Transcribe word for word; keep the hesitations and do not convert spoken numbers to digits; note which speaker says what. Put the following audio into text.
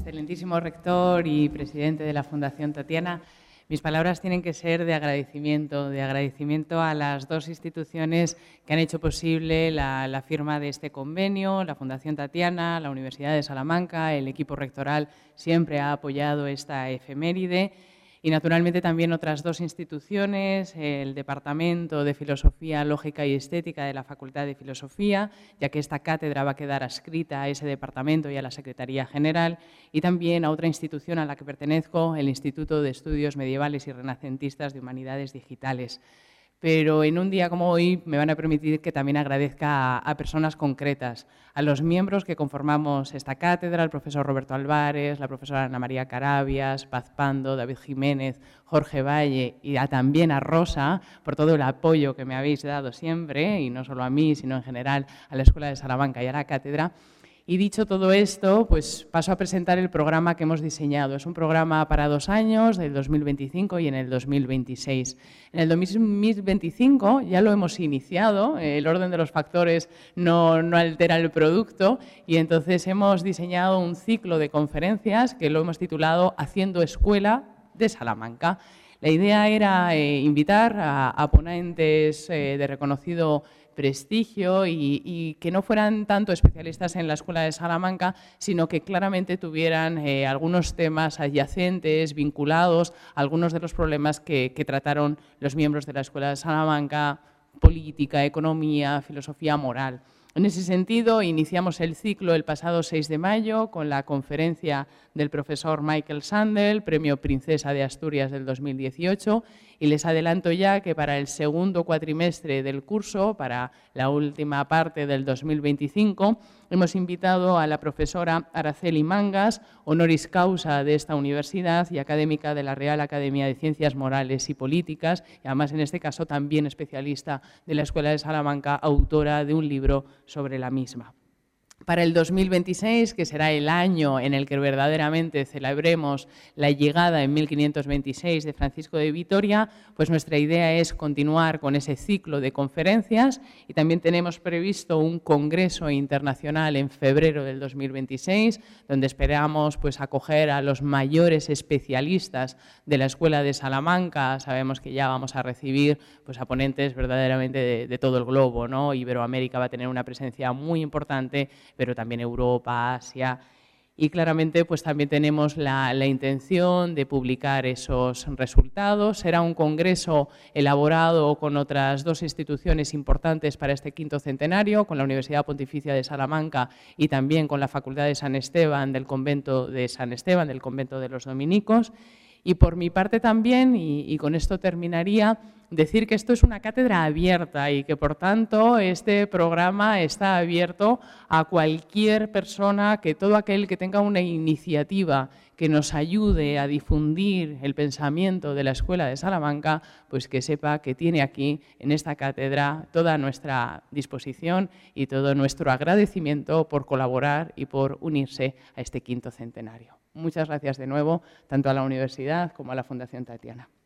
Speaker 1: Excelentísimo rector y presidente de la Fundación Tatiana, mis palabras tienen que ser de agradecimiento, de agradecimiento a las dos instituciones que han hecho posible la, la firma de este convenio, la Fundación Tatiana, la Universidad de Salamanca, el equipo rectoral siempre ha apoyado esta efeméride. Y, naturalmente, también otras dos instituciones, el Departamento de Filosofía, Lógica y Estética de la Facultad de Filosofía, ya que esta cátedra va a quedar adscrita a ese departamento y a la Secretaría General, y también a otra institución a la que pertenezco, el Instituto de Estudios Medievales y Renacentistas de Humanidades Digitales. Pero en un día como hoy me van a permitir que también agradezca a, a personas concretas, a los miembros que conformamos esta cátedra, el profesor Roberto Álvarez, la profesora Ana María Carabias, Paz Pando, David Jiménez, Jorge Valle y a, también a Rosa por todo el apoyo que me habéis dado siempre, y no solo a mí, sino en general a la Escuela de Salamanca y a la cátedra. Y dicho todo esto, pues paso a presentar el programa que hemos diseñado. Es un programa para dos años, del dos mil veinticinco y en el dos mil veintiséis. En el dos mil veinticinco ya lo hemos iniciado, el orden de los factores no, no altera el producto, y entonces hemos diseñado un ciclo de conferencias que lo hemos titulado Haciendo Escuela de Salamanca. La idea era eh, invitar a, a ponentes eh, de reconocido prestigio y, y que no fueran tanto especialistas en la Escuela de Salamanca, sino que claramente tuvieran eh, algunos temas adyacentes, vinculados a algunos de los problemas que, que trataron los miembros de la Escuela de Salamanca: política, economía, filosofía, moral. En ese sentido, iniciamos el ciclo el pasado seis de mayo con la conferencia del profesor Michael Sandel, Premio Princesa de Asturias del dos mil dieciocho, y les adelanto ya que para el segundo cuatrimestre del curso, para la última parte del dos mil veinticinco, hemos invitado a la profesora Araceli Mangas, honoris causa de esta universidad y académica de la Real Academia de Ciencias Morales y Políticas, y además en este caso también especialista de la Escuela de Salamanca, autora de un libro sobre la misma. Para el dos mil veintiséis, que será el año en el que verdaderamente celebremos la llegada en mil quinientos veintiséis de Francisco de Vitoria, pues nuestra idea es continuar con ese ciclo de conferencias, y también tenemos previsto un congreso internacional en febrero del dos mil veintiséis, donde esperamos pues, acoger a los mayores especialistas de la Escuela de Salamanca. Sabemos que ya vamos a recibir pues, a ponentes verdaderamente de, de todo el globo, ¿no? Iberoamérica va a tener una presencia muy importante, pero también Europa, Asia, y claramente pues también tenemos la, la intención de publicar esos resultados. Será un congreso elaborado con otras dos instituciones importantes para este quinto centenario, con la Universidad Pontificia de Salamanca y también con la Facultad de San Esteban del Convento de San Esteban, del Convento de los Dominicos. Y por mi parte también, y, y con esto terminaría, decir que esto es una cátedra abierta y que, por tanto, este programa está abierto a cualquier persona, que todo aquel que tenga una iniciativa que nos ayude a difundir el pensamiento de la Escuela de Salamanca, pues que sepa que tiene aquí, en esta cátedra, toda nuestra disposición y todo nuestro agradecimiento por colaborar y por unirse a este quinto centenario. Muchas gracias de nuevo, tanto a la universidad como a la Fundación Tatiana.